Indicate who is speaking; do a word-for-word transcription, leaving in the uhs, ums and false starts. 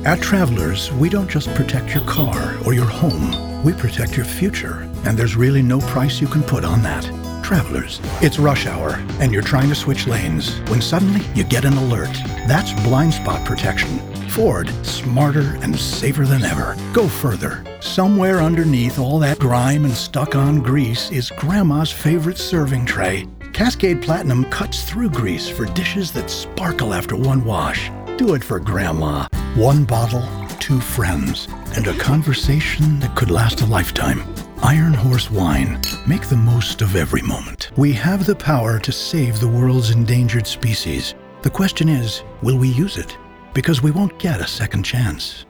Speaker 1: At Travelers, we don't just protect your car or your home, we protect your future. And there's really no price you can put on that. Travelers. It's rush hour, and you're trying to switch lanes when suddenly you get an alert. That's blind spot protection. Ford, smarter and safer than ever. Go further. Somewhere underneath all that grime and stuck-on grease is Grandma's favorite serving tray. Cascade Platinum cuts through grease for dishes that sparkle after one wash. Do it for Grandma. One bottle, two friends, and a conversation that could last a lifetime. Iron Horse Wine. Make the most of every moment. We have the power to save the world's endangered species. The question is, will we use it? Because we won't get a second chance.